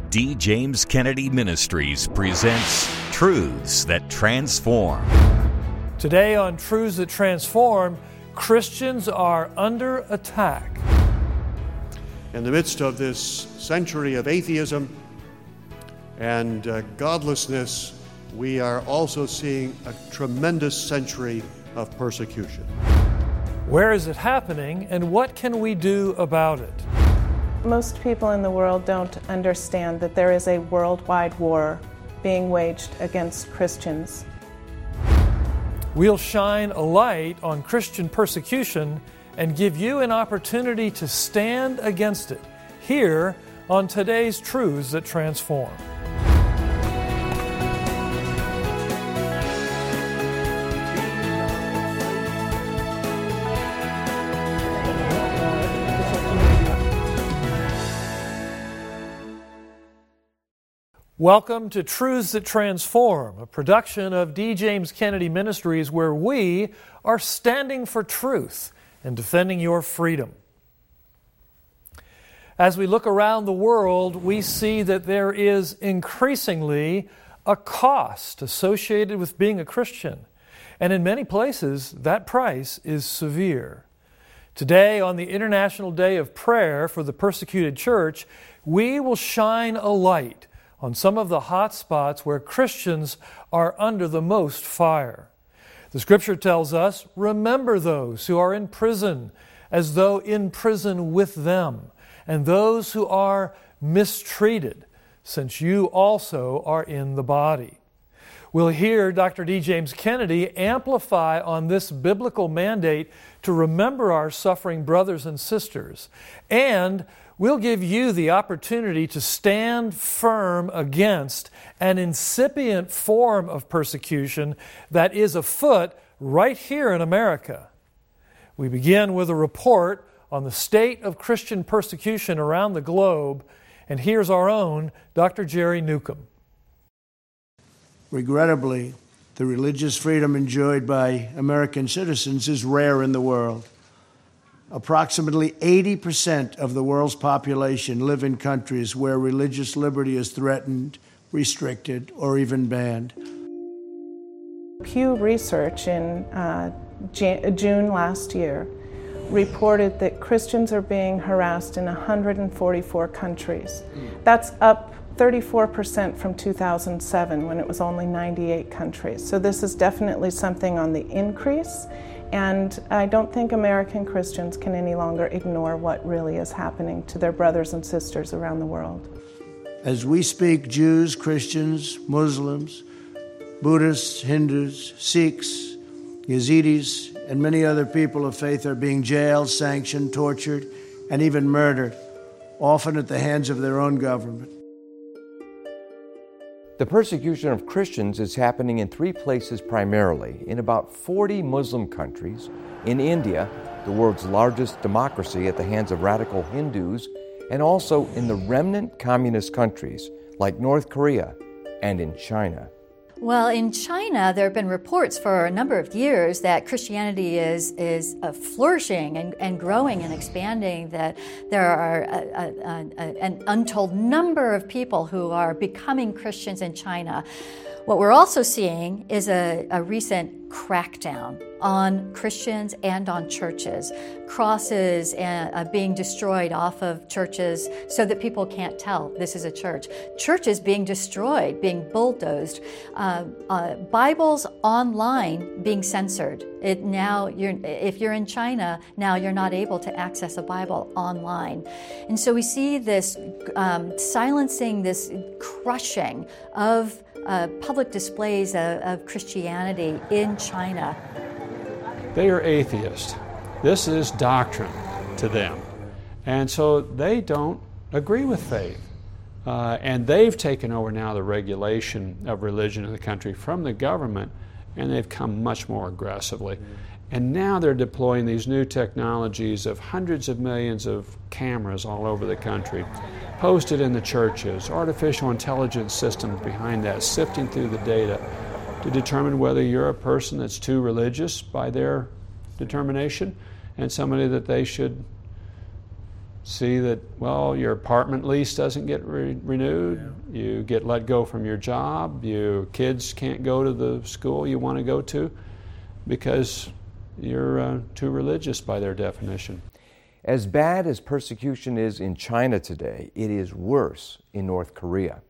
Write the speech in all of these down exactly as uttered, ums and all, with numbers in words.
D. James Kennedy Ministries presents Truths That Transform. Today on Truths That Transform, Christians are under attack. In the midst of this century of atheism and uh, godlessness, we are also seeing a tremendous century of persecution. Where is it happening, and what can we do about it? Most people in the world don't understand that there is a worldwide war being waged against Christians. We'll shine a light on Christian persecution and give you an opportunity to stand against it here on today's Truths That Transform. Welcome to Truths That Transform, a production of D. James Kennedy Ministries, where we are standing for truth and defending your freedom. As we look around the world, we see that there is increasingly a cost associated with being a Christian. And in many places, that price is severe. Today, on the International Day of Prayer for the Persecuted Church, we will shine a light on some of the hot spots where Christians are under the most fire. The Scripture tells us, remember those who are in prison as though in prison with them, and those who are mistreated, since you also are in the body. We'll hear Doctor D. James Kennedy amplify on this biblical mandate to remember our suffering brothers and sisters, and we'll give you the opportunity to stand firm against an incipient form of persecution that is afoot right here in America. We begin with a report on the state of Christian persecution around the globe, and here's our own Doctor Jerry Newcomb. Regrettably, the religious freedom enjoyed by American citizens is rare in the world. Approximately eighty percent of the world's population live in countries where religious liberty is threatened, restricted, or even banned. Pew Research in uh, June last year reported that Christians are being harassed in one hundred forty-four countries. That's up thirty-four percent from two thousand seven, when it was only ninety-eight countries. So this is definitely something on the increase. And I don't think American Christians can any longer ignore what really is happening to their brothers and sisters around the world. As we speak, Jews, Christians, Muslims, Buddhists, Hindus, Sikhs, Yazidis, and many other people of faith are being jailed, sanctioned, tortured, and even murdered, often at the hands of their own government. The persecution of Christians is happening in three places primarily: in about forty Muslim countries, in India, the world's largest democracy, at the hands of radical Hindus, and also in the remnant communist countries like North Korea and in China. Well, in China, there have been reports for a number of years that Christianity is is uh, flourishing and, and growing and expanding, that there are a, a, a, an untold number of people who are becoming Christians in China. What we're also seeing is a, a recent crackdown on Christians and on churches. Crosses uh, being destroyed off of churches so that people can't tell this is a church. Churches being destroyed, being bulldozed. Uh, uh, Bibles online being censored. It now, you're, if you're in China, now you're not able to access a Bible online. And so we see this um, silencing, this crushing of Uh, public displays of, of Christianity in China. They are atheists. This is doctrine to them. And so they don't agree with faith. Uh, and they've taken over now the regulation of religion in the country from the government, and they've come much more aggressively. And now they're deploying these new technologies of hundreds of millions of cameras all over the country, posted in the churches, artificial intelligence systems behind that, sifting through the data to determine whether you're a person that's too religious by their determination and somebody that they should see that, well, your apartment lease doesn't get re- renewed, yeah. You get let go from your job, your kids can't go to the school you want to go to because you're uh, too religious by their definition. As bad as persecution is in China today, it is worse in North Korea.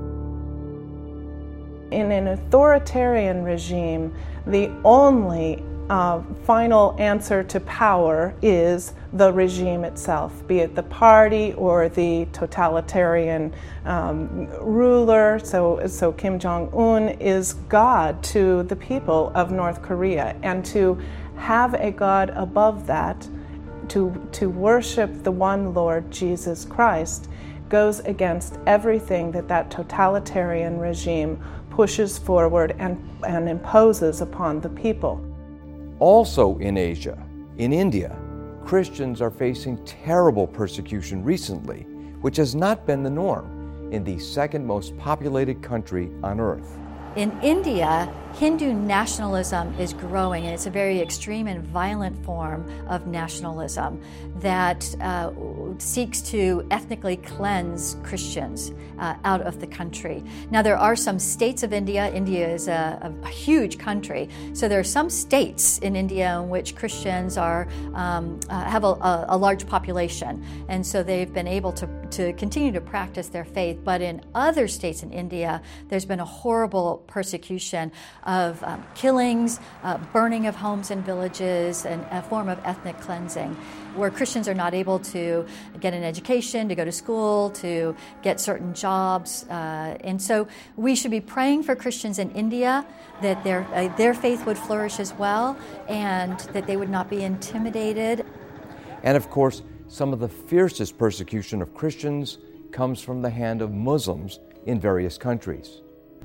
In an authoritarian regime, the only uh, final answer to power is the regime itself, be it the party or the totalitarian um, ruler. So, so Kim Jong-un is God to the people of North Korea, and to have a God above that, to, to worship the one Lord, Jesus Christ, goes against everything that that totalitarian regime pushes forward and, and imposes upon the people. Also in Asia, in India, Christians are facing terrible persecution recently, which has not been the norm in the second most populated country on earth. In India, Hindu nationalism is growing, and it's a very extreme and violent form of nationalism that uh, seeks to ethnically cleanse Christians uh, out of the country. Now, there are some states of India. India is a, a huge country, so there are some states in India in which Christians are um, uh, have a, a large population, and so they've been able to, to continue to practice their faith. But in other states in India, there's been a horrible persecution of um, killings, uh, burning of homes and villages, and a form of ethnic cleansing, where Christians are not able to get an education, to go to school, to get certain jobs. Uh, and so we should be praying for Christians in India that their, uh, their faith would flourish as well, and that they would not be intimidated. And of course, some of the fiercest persecution of Christians comes from the hand of Muslims in various countries.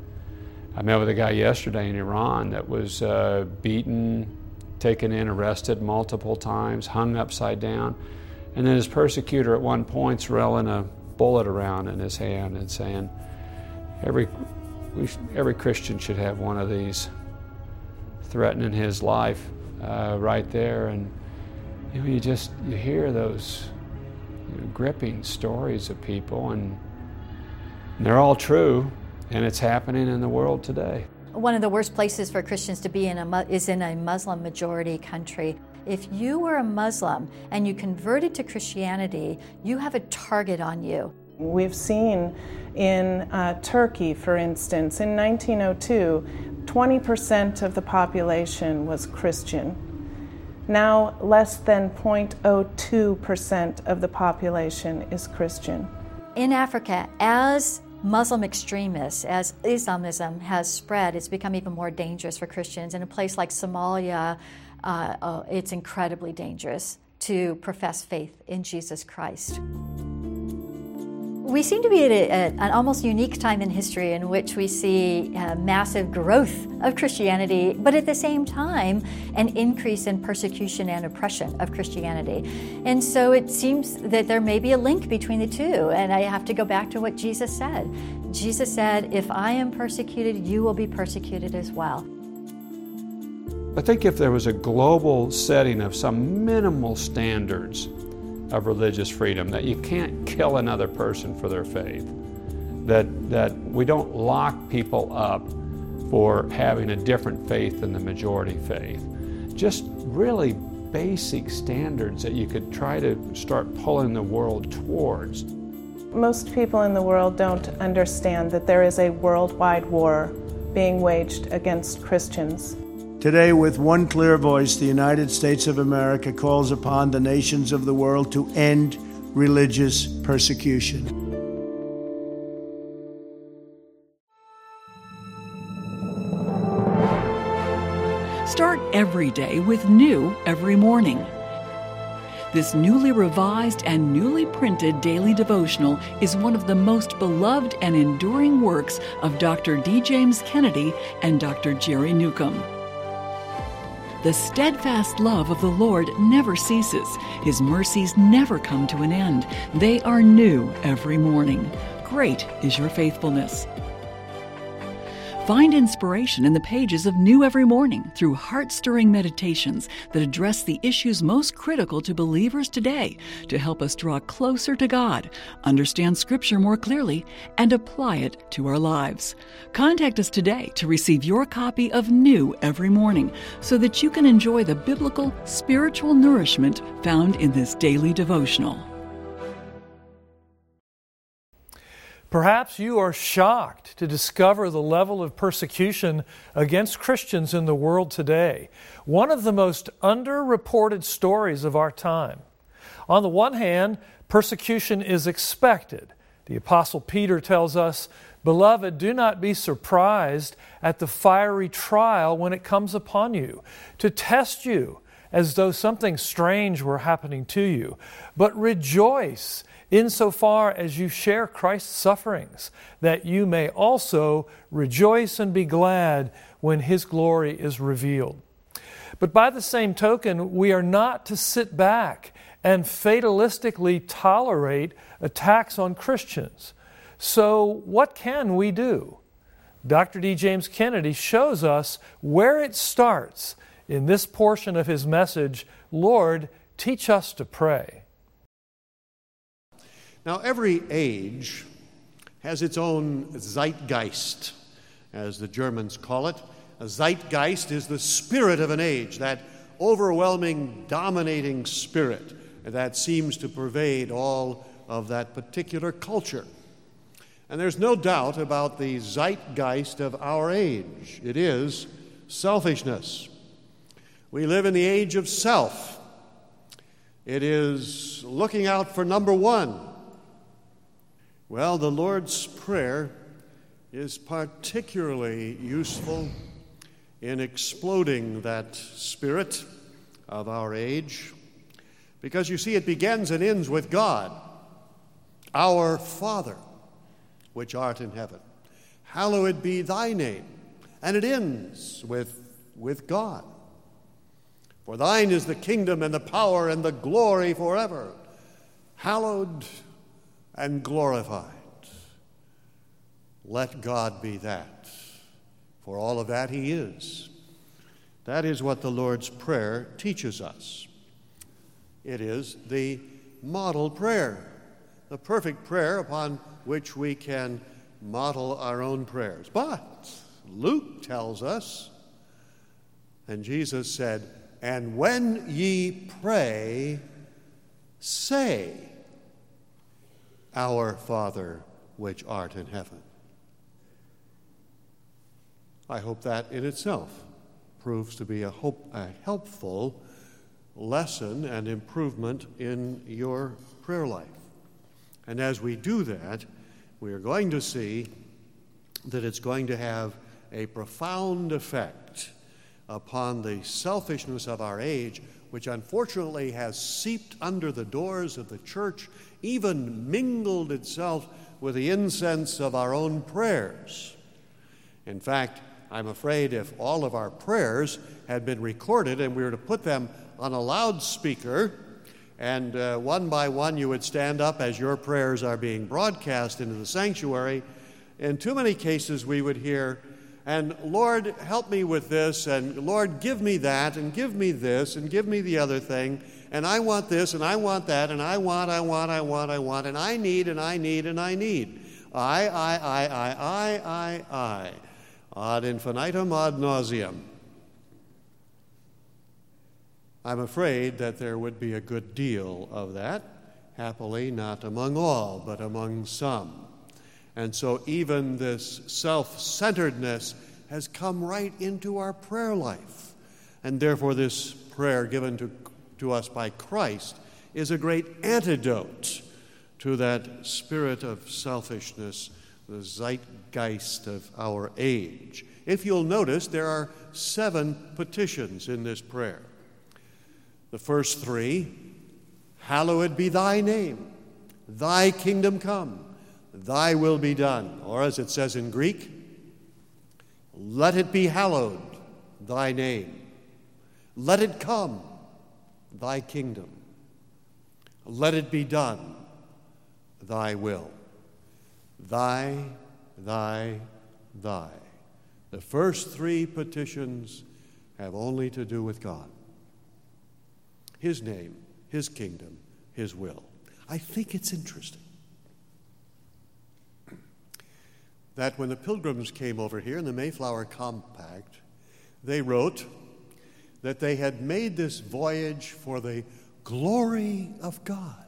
I met with a guy yesterday in Iran that was uh, beaten, taken in, arrested multiple times, hung upside down, and then his persecutor at one point rolling a bullet around in his hand and saying, every, we sh- every Christian should have one of these, threatening his life uh, right there. And you know, you just, you hear those you know, gripping stories of people, and, and they're all true. And it's happening in the world today. One of the worst places for Christians to be in a, is in a Muslim majority country. If you were a Muslim and you converted to Christianity, you have a target on you. We've seen in uh, Turkey, for instance, in nineteen oh two, twenty percent of the population was Christian. Now, less than zero point zero two percent of the population is Christian. In Africa, as Muslim extremists, as Islamism has spread, it's become even more dangerous for Christians. In a place like Somalia, uh, uh, it's incredibly dangerous to profess faith in Jesus Christ. We seem to be at a, a, an almost unique time in history in which we see uh, massive growth of Christianity, but at the same time, an increase in persecution and oppression of Christianity. And so it seems that there may be a link between the two, and I have to go back to what Jesus said. Jesus said, if I am persecuted, you will be persecuted as well. I think if there was a global setting of some minimal standards of religious freedom, that you can't kill another person for their faith, that that we don't lock people up for having a different faith than the majority faith. Just really basic standards that you could try to start pulling the world towards. Most people in the world don't understand that there is a worldwide war being waged against Christians. Today, with one clear voice, the United States of America calls upon the nations of the world to end religious persecution. Start every day with new every morning. This newly revised and newly printed daily devotional is one of the most beloved and enduring works of Doctor D. James Kennedy and Doctor Jerry Newcomb. The steadfast love of the Lord never ceases. His mercies never come to an end. They are new every morning. Great is your faithfulness. Find inspiration in the pages of New Every Morning through heart-stirring meditations that address the issues most critical to believers today to help us draw closer to God, understand Scripture more clearly, and apply it to our lives. Contact us today to receive your copy of New Every Morning so that you can enjoy the biblical, spiritual nourishment found in this daily devotional. Perhaps you are shocked to discover the level of persecution against Christians in the world today, one of the most underreported stories of our time. On the one hand, persecution is expected. The Apostle Peter tells us, "Beloved, do not be surprised at the fiery trial when it comes upon you, to test you as though something strange were happening to you, but rejoice insofar as you share Christ's sufferings, that you may also rejoice and be glad when His glory is revealed." But by the same token, we are not to sit back and fatalistically tolerate attacks on Christians. So what can we do? Doctor D. James Kennedy shows us where it starts in this portion of his message, "Lord, teach us to pray." Now, every age has its own zeitgeist, as the Germans call it. A zeitgeist is the spirit of an age, that overwhelming, dominating spirit that seems to pervade all of that particular culture. And there's no doubt about the zeitgeist of our age. It is selfishness. We live in the age of self. It is looking out for number one. Well, the Lord's Prayer is particularly useful in exploding that spirit of our age, because you see, it begins and ends with God. Our Father, which art in heaven, hallowed be thy name. And it ends with, with God. For thine is the kingdom and the power and the glory forever. Hallowed and glorified. Let God be that. For all of that He is. That is what the Lord's Prayer teaches us. It is the model prayer, the perfect prayer upon which we can model our own prayers. But Luke tells us, and Jesus said, "And when ye pray, say, Our Father which art in heaven." I hope that in itself proves to be a, hope, a helpful lesson and improvement in your prayer life. And as we do that, we are going to see that it's going to have a profound effect upon the selfishness of our age, which unfortunately has seeped under the doors of the church, even mingled itself with the incense of our own prayers. In fact, I'm afraid if all of our prayers had been recorded and we were to put them on a loudspeaker, and uh, one by one you would stand up as your prayers are being broadcast into the sanctuary, in too many cases we would hear, "And Lord, help me with this, and Lord, give me that, and give me this, and give me the other thing, and I want this, and I want that, and I want, I want, I want, I want, and I need, and I need, and I need. I, I, I, I, I, I, I. Ad infinitum, ad nauseam." I'm afraid that there would be a good deal of that, happily not among all, but among some. And so even this self-centeredness has come right into our prayer life. And therefore this prayer given to, to us by Christ is a great antidote to that spirit of selfishness, the zeitgeist of our age. If you'll notice, there are seven petitions in this prayer. The first three, "Hallowed be thy name, thy kingdom come, thy will be done." Or as it says in Greek, "Let it be hallowed, thy name. Let it come, thy kingdom. Let it be done, thy will." Thy, thy, thy. The first three petitions have only to do with God, His name, His kingdom, His will. I think it's interesting that when the Pilgrims came over here in the Mayflower Compact, they wrote that they had made this voyage for the glory of God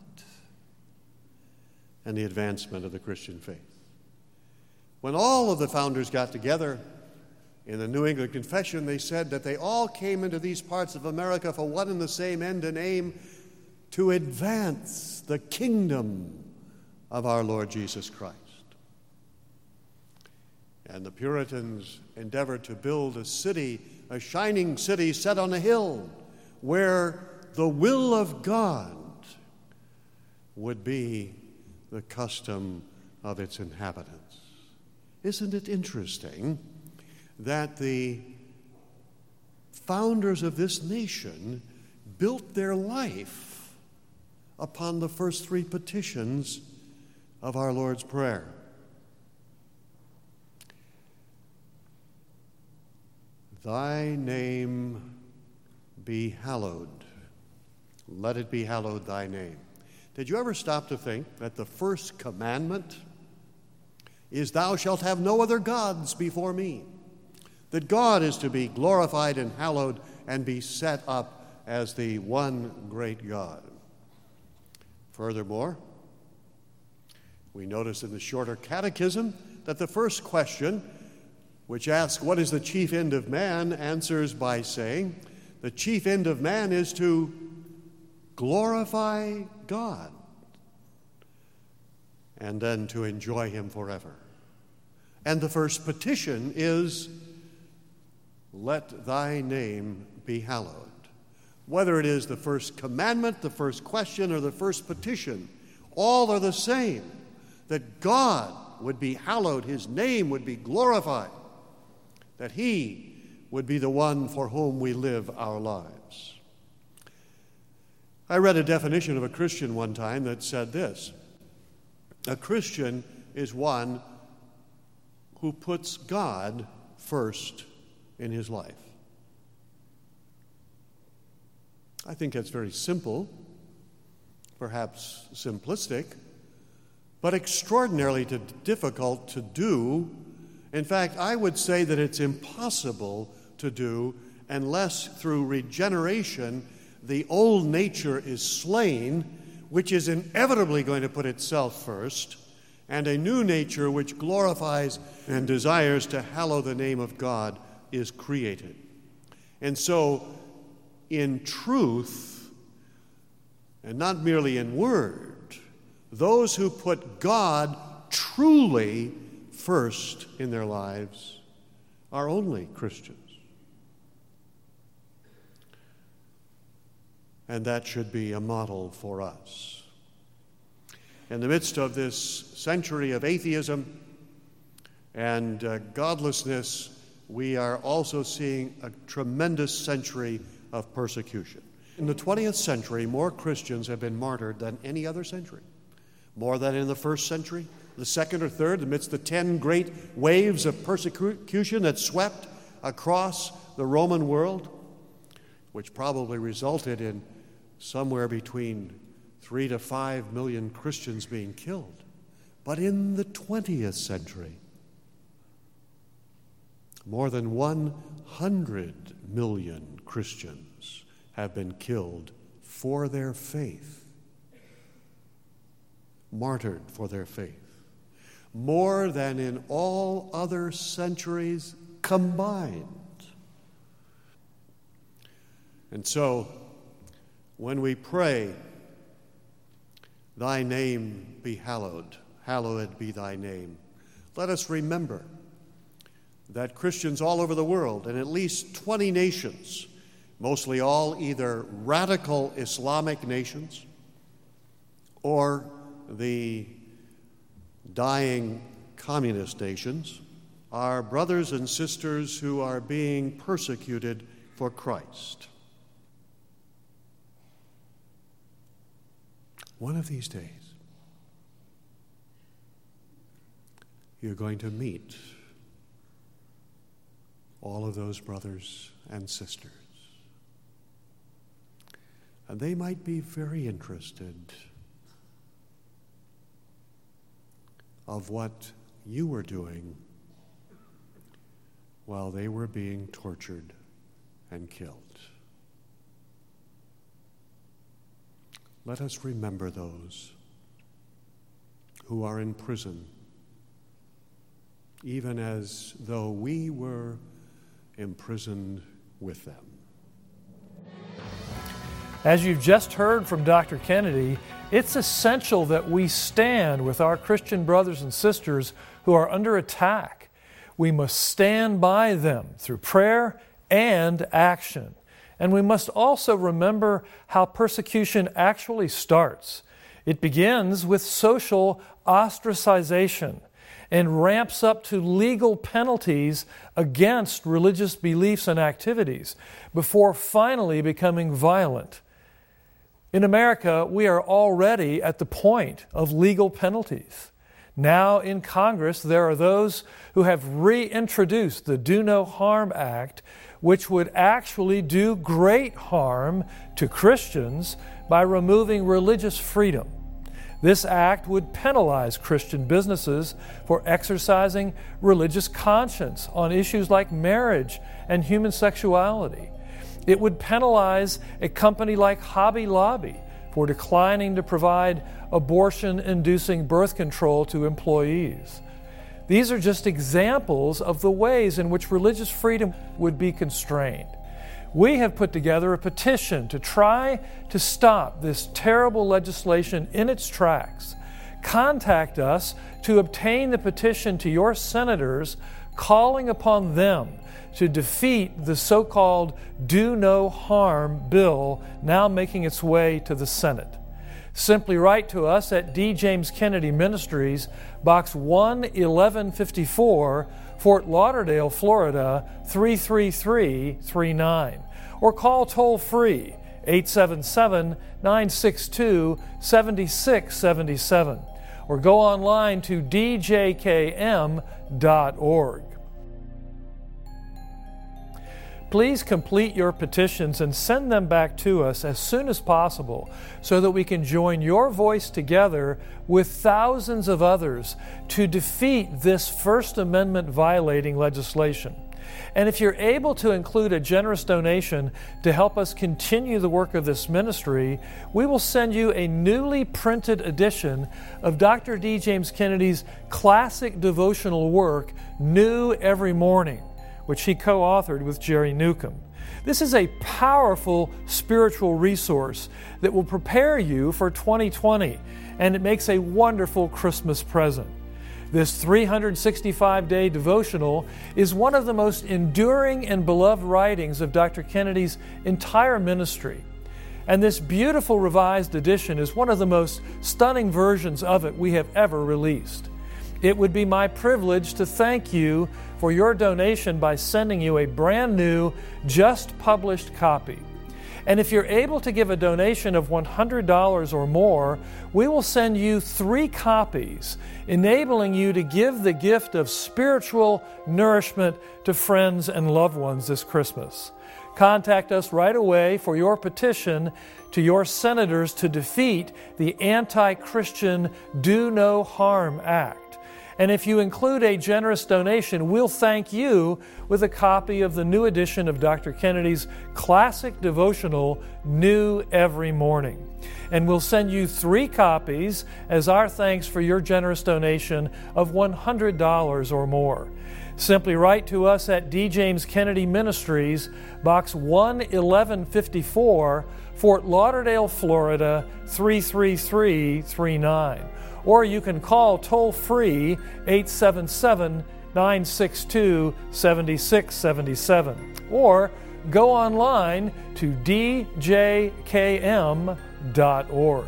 and the advancement of the Christian faith. When all of the founders got together in the New England Confession, they said that they all came into these parts of America for one and the same end and aim: to advance the kingdom of our Lord Jesus Christ. And the Puritans endeavored to build a city, a shining city set on a hill, where the will of God would be the custom of its inhabitants. Isn't it interesting that the founders of this nation built their life upon the first three petitions of our Lord's Prayer? Thy name be hallowed. Let it be hallowed, thy name. Did you ever stop to think that the first commandment is, thou shalt have no other gods before me? That God is to be glorified and hallowed and be set up as the one great God. Furthermore, we notice in the Shorter Catechism that the first question, which asks, what is the chief end of man, answers by saying, the chief end of man is to glorify God and then to enjoy Him forever. And the first petition is, let thy name be hallowed. Whether it is the first commandment, the first question, or the first petition, all are the same. That God would be hallowed, His name would be glorified, that He would be the one for whom we live our lives. I read a definition of a Christian one time that said this: a Christian is one who puts God first in his life. I think that's very simple, perhaps simplistic, but extraordinarily to, difficult to do. In fact, I would say that it's impossible to do unless through regeneration the old nature is slain, which is inevitably going to put itself first, and a new nature which glorifies and desires to hallow the name of God is created. And so, in truth, and not merely in word, those who put God truly first in their lives are only Christians. And that should be a model for us. In the midst of this century of atheism and uh, godlessness, we are also seeing a tremendous century of persecution. In the twentieth century, more Christians have been martyred than any other century. More than in the first century, the second or third, amidst the ten great waves of persecution that swept across the Roman world, which probably resulted in somewhere between three to five million Christians being killed. But in the twentieth century, more than one hundred million Christians have been killed for their faith, martyred for their faith, more than in all other centuries combined. And so, when we pray, thy name be hallowed, hallowed be thy name, let us remember that Christians all over the world, in at least twenty nations, mostly all either radical Islamic nations or the dying communist nations, are brothers and sisters who are being persecuted for Christ. One of these days, you're going to meet all of those brothers and sisters. And they might be very interested of what you were doing while they were being tortured and killed. Let us remember those who are in prison, even as though we were imprisoned with them. As you've just heard from Doctor Kennedy, it's essential that we stand with our Christian brothers and sisters who are under attack. We must stand by them through prayer and action. And we must also remember how persecution actually starts. It begins with social ostracization and ramps up to legal penalties against religious beliefs and activities before finally becoming violent. In America, we are already at the point of legal penalties. Now in Congress, there are those who have reintroduced the Do No Harm Act, which would actually do great harm to Christians by removing religious freedom. This act would penalize Christian businesses for exercising religious conscience on issues like marriage and human sexuality. It would penalize a company like Hobby Lobby for declining to provide abortion-inducing birth control to employees. These are just examples of the ways in which religious freedom would be constrained. We have put together a petition to try to stop this terrible legislation in its tracks. Contact us to obtain the petition to your senators, calling upon them to defeat the so-called Do No Harm bill now making its way to the Senate. Simply write to us at D. James Kennedy Ministries, Box one eleven fifty-four, Fort Lauderdale, Florida, three three three three nine. Or call toll-free eight seven seven, nine six two, seven six seven seven. Or go online to d j k m dot org. Please complete your petitions and send them back to us as soon as possible so that we can join your voice together with thousands of others to defeat this First Amendment violating legislation. And if you're able to include a generous donation to help us continue the work of this ministry, we will send you a newly printed edition of Doctor D. James Kennedy's classic devotional work, New Every Morning, which he co-authored with Jerry Newcomb. This is a powerful spiritual resource that will prepare you for twenty twenty, and it makes a wonderful Christmas present. This three hundred sixty-five day devotional is one of the most enduring and beloved writings of Doctor Kennedy's entire ministry. And this beautiful revised edition is one of the most stunning versions of it we have ever released. It would be my privilege to thank you for your donation by sending you a brand new, just published copy. And if you're able to give a donation of one hundred dollars or more, we will send you three copies, enabling you to give the gift of spiritual nourishment to friends and loved ones this Christmas. Contact us right away for your petition to your senators to defeat the anti-Christian Do No Harm Act. And if you include a generous donation, we'll thank you with a copy of the new edition of Doctor Kennedy's classic devotional, New Every Morning. And we'll send you three copies as our thanks for your generous donation of one hundred dollars or more. Simply write to us at D. James Kennedy Ministries, Box one eleven fifty-four, Fort Lauderdale, Florida, three three three three nine. Or you can call toll-free eight seven seven, nine six two, seven six seven seven. Or go online to d j k m dot org.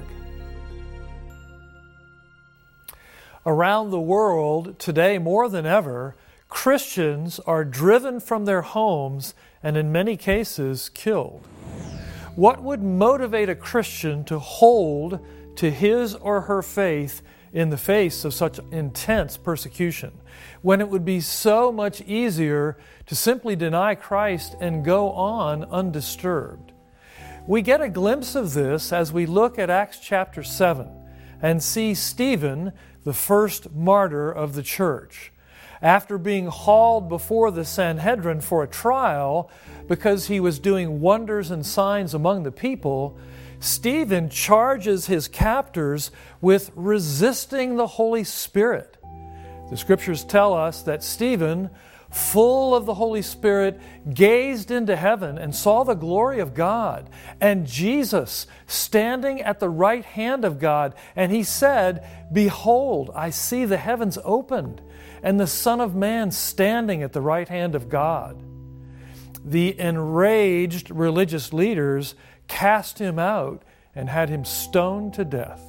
Around the world, today more than ever, Christians are driven from their homes and in many cases killed. What would motivate a Christian to hold to his or her faith in the face of such intense persecution, when it would be so much easier to simply deny Christ and go on undisturbed. We get a glimpse of this as we look at Acts chapter seven and see Stephen, the first martyr of the church. After being hauled before the Sanhedrin for a trial because he was doing wonders and signs among the people, Stephen charges his captors with resisting the Holy Spirit. The Scriptures tell us that Stephen, full of the Holy Spirit, gazed into heaven and saw the glory of God and Jesus standing at the right hand of God. And he said, "Behold, I see the heavens opened and the Son of Man standing at the right hand of God." The enraged religious leaders cast him out and had him stoned to death.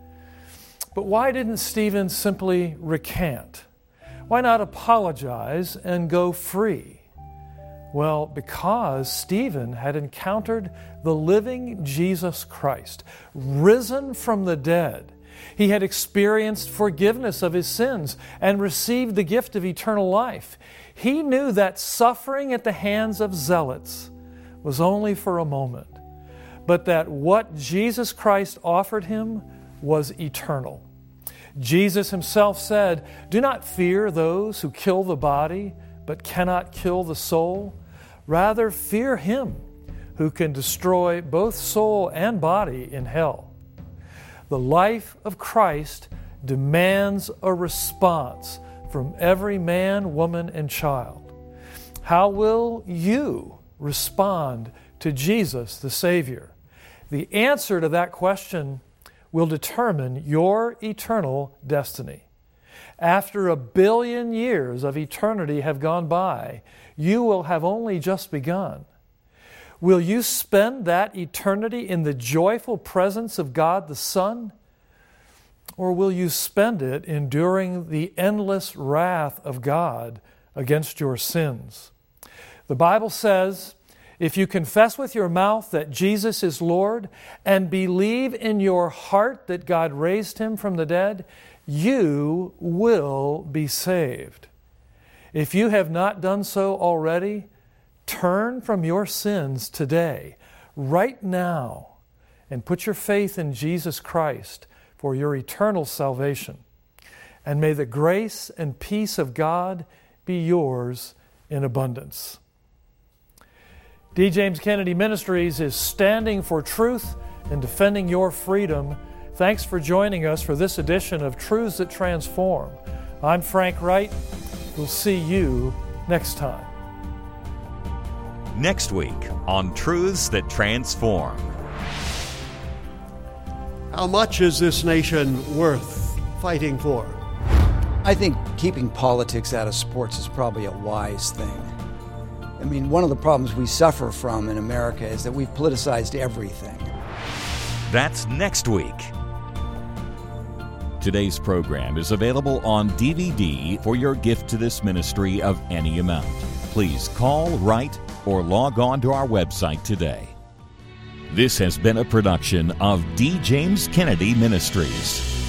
But why didn't Stephen simply recant? Why not apologize and go free? Well, because Stephen had encountered the living Jesus Christ, risen from the dead. He had experienced forgiveness of his sins and received the gift of eternal life. He knew that suffering at the hands of zealots was only for a moment, but that what Jesus Christ offered him was eternal. Jesus himself said, "Do not fear those who kill the body, but cannot kill the soul. Rather, fear him who can destroy both soul and body in hell." The life of Christ demands a response from every man, woman, and child. How will you respond to Jesus, the Savior? The answer to that question will determine your eternal destiny. After a billion years of eternity have gone by, you will have only just begun. Will you spend that eternity in the joyful presence of God the Son? Or will you spend it enduring the endless wrath of God against your sins? The Bible says, if you confess with your mouth that Jesus is Lord and believe in your heart that God raised him from the dead, you will be saved. If you have not done so already, turn from your sins today, right now, and put your faith in Jesus Christ for your eternal salvation. And may the grace and peace of God be yours in abundance. D. James Kennedy Ministries is standing for truth and defending your freedom. Thanks for joining us for this edition of Truths That Transform. I'm Frank Wright. We'll see you next time. Next week on Truths That Transform. How much is this nation worth fighting for? I think keeping politics out of sports is probably a wise thing. I mean, one of the problems we suffer from in America is that we've politicized everything. That's next week. Today's program is available on D V D for your gift to this ministry of any amount. Please call, write, or log on to our website today. This has been a production of D. James Kennedy Ministries.